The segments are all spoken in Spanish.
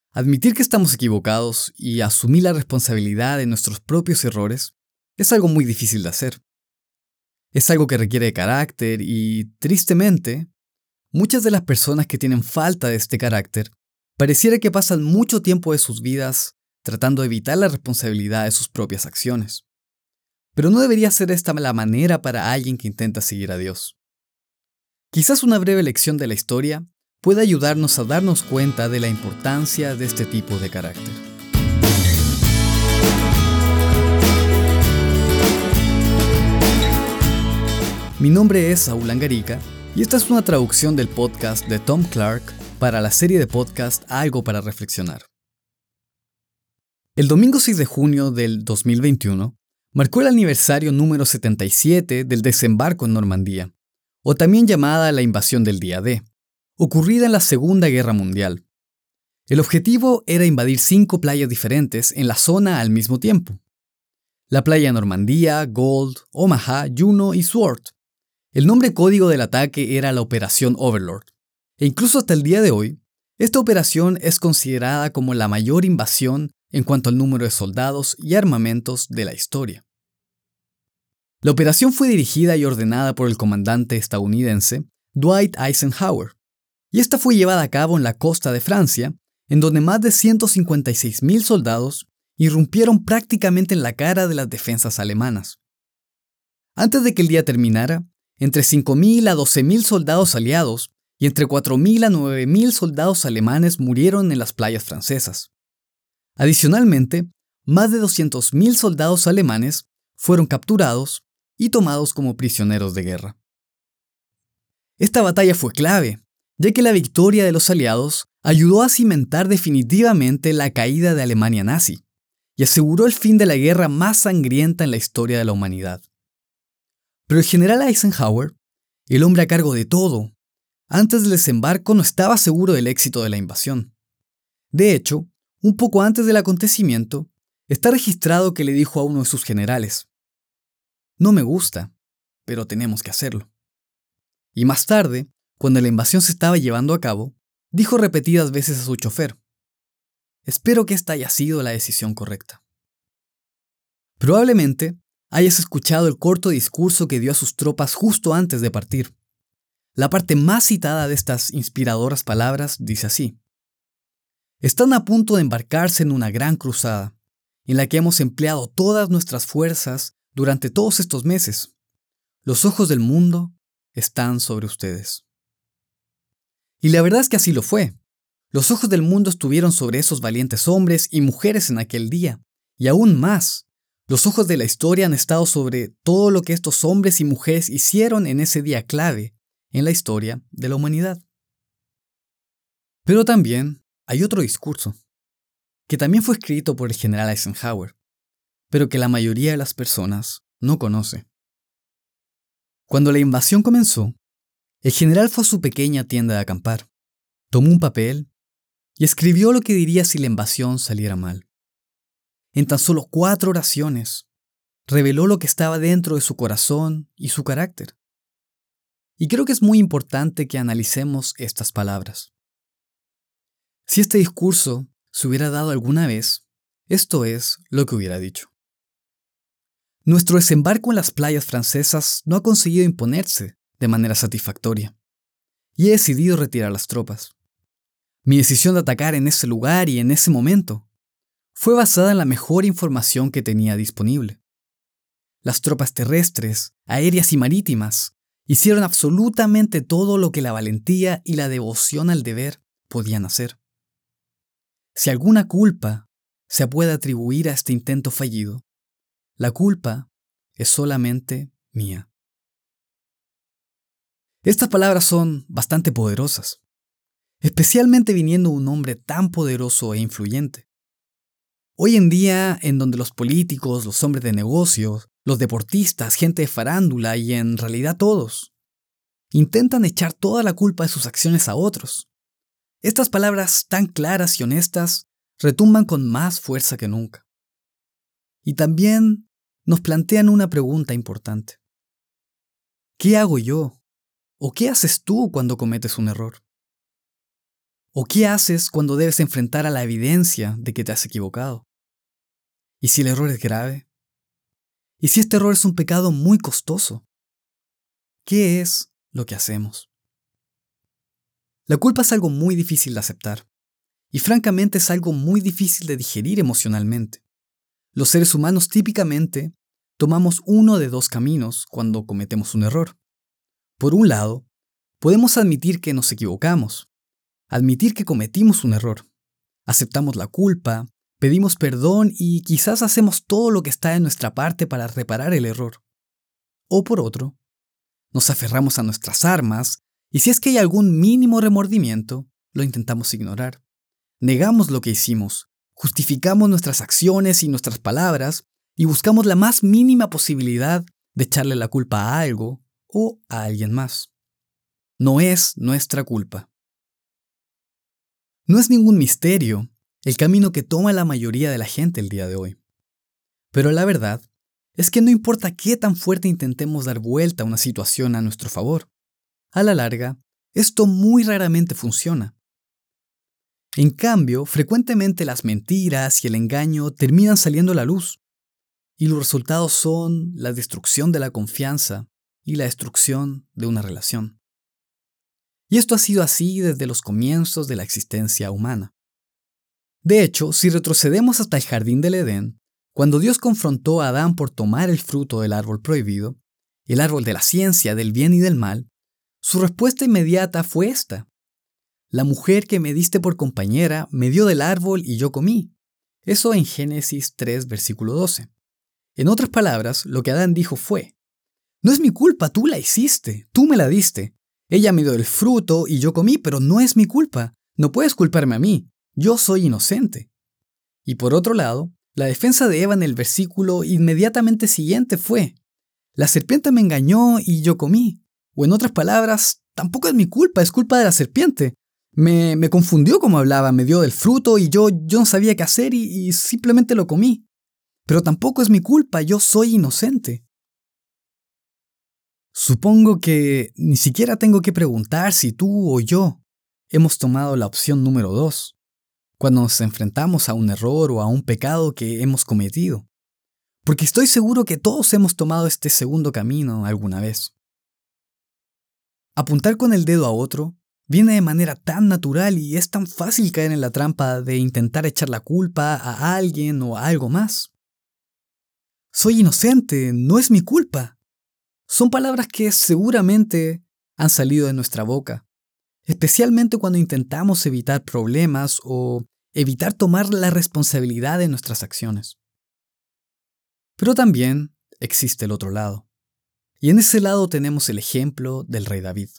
Admitir que estamos equivocados y asumir la responsabilidad de nuestros propios errores es algo muy difícil de hacer. Es algo que requiere de carácter y, tristemente, muchas de las personas que tienen falta de este carácter pareciera que pasan mucho tiempo de sus vidas tratando de evitar la responsabilidad de sus propias acciones. Pero no debería ser esta la manera para alguien que intenta seguir a Dios. Quizás una breve lección de la historia pueda ayudarnos a darnos cuenta de la importancia de este tipo de carácter. Mi nombre es Saúl Angarica y esta es una traducción del podcast de Tom Clark para la serie de podcast Algo para Reflexionar. El domingo 6 de junio del 2021 marcó el aniversario número 77 del desembarco en Normandía, o también llamada la invasión del día D, ocurrida en la Segunda Guerra Mundial. El objetivo era invadir 5 playas diferentes en la zona al mismo tiempo. La playa Normandía, Gold, Omaha, Juno y Sword. El nombre código del ataque era la Operación Overlord. E incluso hasta el día de hoy, esta operación es considerada como la mayor invasión en cuanto al número de soldados y armamentos de la historia. La operación fue dirigida y ordenada por el comandante estadounidense Dwight Eisenhower, y esta fue llevada a cabo en la costa de Francia, en donde más de 156,000 soldados irrumpieron prácticamente en la cara de las defensas alemanas. Antes de que el día terminara, entre 5,000 a 12,000 soldados aliados y entre 4,000 a 9,000 soldados alemanes murieron en las playas francesas. Adicionalmente, más de 200,000 soldados alemanes fueron capturados y tomados como prisioneros de guerra. Esta batalla fue clave, ya que la victoria de los aliados ayudó a cimentar definitivamente la caída de Alemania nazi y aseguró el fin de la guerra más sangrienta en la historia de la humanidad. Pero el general Eisenhower, el hombre a cargo de todo, antes del desembarco no estaba seguro del éxito de la invasión. De hecho, un poco antes del acontecimiento, está registrado que le dijo a uno de sus generales: "No me gusta, pero tenemos que hacerlo". Y más tarde, cuando la invasión se estaba llevando a cabo, dijo repetidas veces a su chofer: "Espero que esta haya sido la decisión correcta". Probablemente hayas escuchado el corto discurso que dio a sus tropas justo antes de partir. La parte más citada de estas inspiradoras palabras dice así: "Están a punto de embarcarse en una gran cruzada, en la que hemos empleado todas nuestras fuerzas durante todos estos meses. Los ojos del mundo están sobre ustedes". Y la verdad es que así lo fue. Los ojos del mundo estuvieron sobre esos valientes hombres y mujeres en aquel día, y aún más, los ojos de la historia han estado sobre todo lo que estos hombres y mujeres hicieron en ese día clave en la historia de la humanidad. Pero también hay otro discurso, que también fue escrito por el general Eisenhower, pero que la mayoría de las personas no conoce. Cuando la invasión comenzó, el general fue a su pequeña tienda de acampar, tomó un papel y escribió lo que diría si la invasión saliera mal. En tan solo 4 oraciones, reveló lo que estaba dentro de su corazón y su carácter. Y creo que es muy importante que analicemos estas palabras. Si este discurso se hubiera dado alguna vez, esto es lo que hubiera dicho: "Nuestro desembarco en las playas francesas no ha conseguido imponerse de manera satisfactoria, y he decidido retirar las tropas. Mi decisión de atacar en ese lugar y en ese momento fue basada en la mejor información que tenía disponible. Las tropas terrestres, aéreas y marítimas hicieron absolutamente todo lo que la valentía y la devoción al deber podían hacer. Si alguna culpa se puede atribuir a este intento fallido, la culpa es solamente mía". Estas palabras son bastante poderosas, especialmente viniendo de un hombre tan poderoso e influyente. Hoy en día, en donde los políticos, los hombres de negocios, los deportistas, gente de farándula y en realidad todos, intentan echar toda la culpa de sus acciones a otros, estas palabras tan claras y honestas retumban con más fuerza que nunca. Y también nos plantean una pregunta importante: ¿qué hago yo? ¿O qué haces tú cuando cometes un error? ¿O qué haces cuando debes enfrentar a la evidencia de que te has equivocado? ¿Y si el error es grave? ¿Y si este error es un pecado muy costoso? ¿Qué es lo que hacemos? La culpa es algo muy difícil de aceptar, y francamente es algo muy difícil de digerir emocionalmente. Los seres humanos típicamente tomamos uno de dos caminos cuando cometemos un error. Por un lado, podemos admitir que nos equivocamos, admitir que cometimos un error. Aceptamos la culpa, pedimos perdón y quizás hacemos todo lo que está en nuestra parte para reparar el error. O por otro, nos aferramos a nuestras armas y si es que hay algún mínimo remordimiento, lo intentamos ignorar. Negamos lo que hicimos, justificamos nuestras acciones y nuestras palabras y buscamos la más mínima posibilidad de echarle la culpa a algo o a alguien más. No es nuestra culpa. No es ningún misterio el camino que toma la mayoría de la gente el día de hoy. Pero la verdad es que no importa qué tan fuerte intentemos dar vuelta a una situación a nuestro favor, a la larga, esto muy raramente funciona. En cambio, frecuentemente las mentiras y el engaño terminan saliendo a la luz, y los resultados son la destrucción de la confianza y la destrucción de una relación. Y esto ha sido así desde los comienzos de la existencia humana. De hecho, si retrocedemos hasta el jardín del Edén, cuando Dios confrontó a Adán por tomar el fruto del árbol prohibido, el árbol de la ciencia del bien y del mal, su respuesta inmediata fue esta: la mujer que me diste por compañera me dio del árbol y yo comí. Eso en Génesis 3, versículo 12. En otras palabras, lo que Adán dijo fue: no es mi culpa, tú la hiciste, tú me la diste. Ella me dio el fruto y yo comí, pero no es mi culpa. No puedes culparme a mí, yo soy inocente. Y por otro lado, la defensa de Eva en el versículo inmediatamente siguiente fue: la serpiente me engañó y yo comí. O en otras palabras, tampoco es mi culpa, es culpa de la serpiente. Me confundió como hablaba, me dio del fruto y yo no sabía qué hacer y simplemente lo comí. Pero tampoco es mi culpa, yo soy inocente. Supongo que ni siquiera tengo que preguntar si tú o yo hemos tomado la opción número 2, cuando nos enfrentamos a un error o a un pecado que hemos cometido. Porque estoy seguro que todos hemos tomado este segundo camino alguna vez. Apuntar con el dedo a otro viene de manera tan natural y es tan fácil caer en la trampa de intentar echar la culpa a alguien o a algo más. Soy inocente, no es mi culpa. Son palabras que seguramente han salido de nuestra boca, especialmente cuando intentamos evitar problemas o evitar tomar la responsabilidad de nuestras acciones. Pero también existe el otro lado, y en ese lado tenemos el ejemplo del rey David.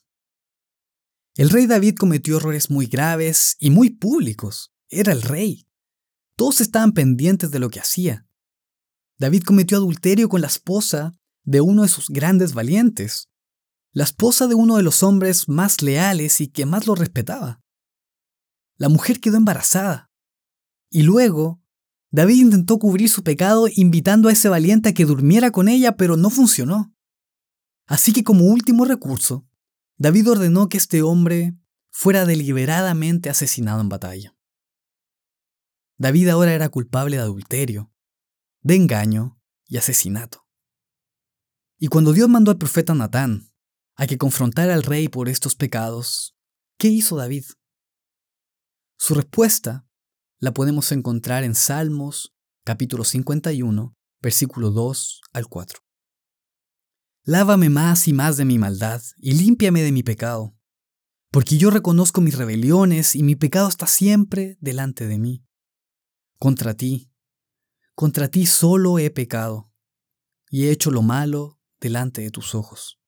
El rey David cometió errores muy graves y muy públicos. Era el rey. Todos estaban pendientes de lo que hacía. David cometió adulterio con la esposa de uno de sus grandes valientes, la esposa de uno de los hombres más leales y que más lo respetaba. La mujer quedó embarazada, y luego David intentó cubrir su pecado invitando a ese valiente a que durmiera con ella, pero no funcionó. Así que como último recurso, David ordenó que este hombre fuera deliberadamente asesinado en batalla. David ahora era culpable de adulterio, de engaño y asesinato. Y cuando Dios mandó al profeta Natán a que confrontara al rey por estos pecados, ¿qué hizo David? Su respuesta la podemos encontrar en Salmos, capítulo 51, versículo 2 al 4. Lávame más y más de mi maldad y límpiame de mi pecado, porque yo reconozco mis rebeliones y mi pecado está siempre delante de mí. Contra ti solo he pecado y he hecho lo malo delante de tus ojos.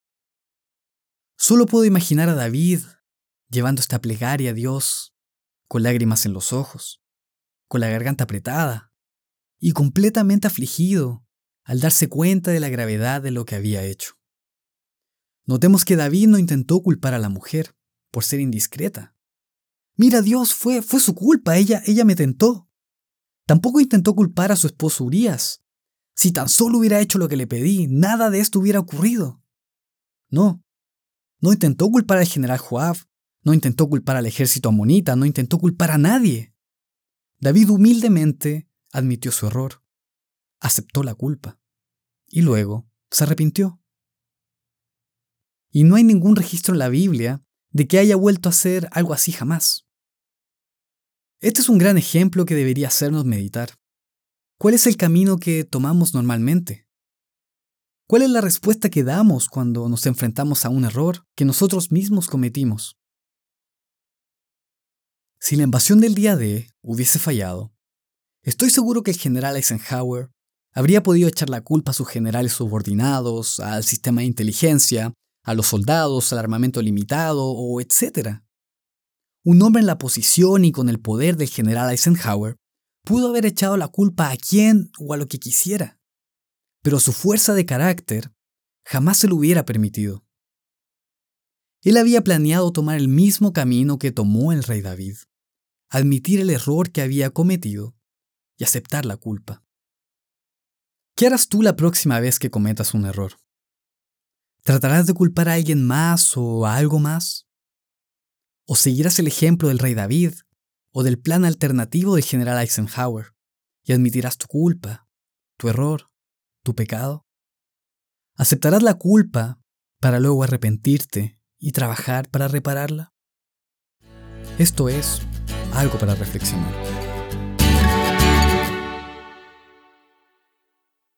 Solo puedo imaginar a David llevando esta plegaria a Dios con lágrimas en los ojos, con la garganta apretada y completamente afligido al darse cuenta de la gravedad de lo que había hecho. Notemos que David no intentó culpar a la mujer por ser indiscreta. Mira, Dios, fue su culpa, ella me tentó. Tampoco intentó culpar a su esposo Urías. Si tan solo hubiera hecho lo que le pedí, nada de esto hubiera ocurrido. No intentó culpar al general Joab, No intentó culpar al ejército amonita, no intentó culpar a nadie. David humildemente admitió su error, aceptó la culpa y luego se arrepintió. Y no hay ningún registro en la Biblia de que haya vuelto a hacer algo así jamás. Este es un gran ejemplo que debería hacernos meditar. ¿Cuál es el camino que tomamos normalmente? ¿Cuál es la respuesta que damos cuando nos enfrentamos a un error que nosotros mismos cometimos? Si la invasión del día D hubiese fallado, estoy seguro que el general Eisenhower habría podido echar la culpa a sus generales subordinados, al sistema de inteligencia, a los soldados, al armamento limitado, o etc. Un hombre en la posición y con el poder del general Eisenhower pudo haber echado la culpa a quien o a lo que quisiera, pero su fuerza de carácter jamás se lo hubiera permitido. Él había planeado tomar el mismo camino que tomó el rey David, admitir el error que había cometido y aceptar la culpa. ¿Qué harás tú la próxima vez que cometas un error? ¿Tratarás de culpar a alguien más o a algo más? ¿O seguirás el ejemplo del rey David o del plan alternativo del general Eisenhower y admitirás tu culpa, tu error, tu pecado? ¿Aceptarás la culpa para luego arrepentirte y trabajar para repararla? Esto es algo para reflexionar.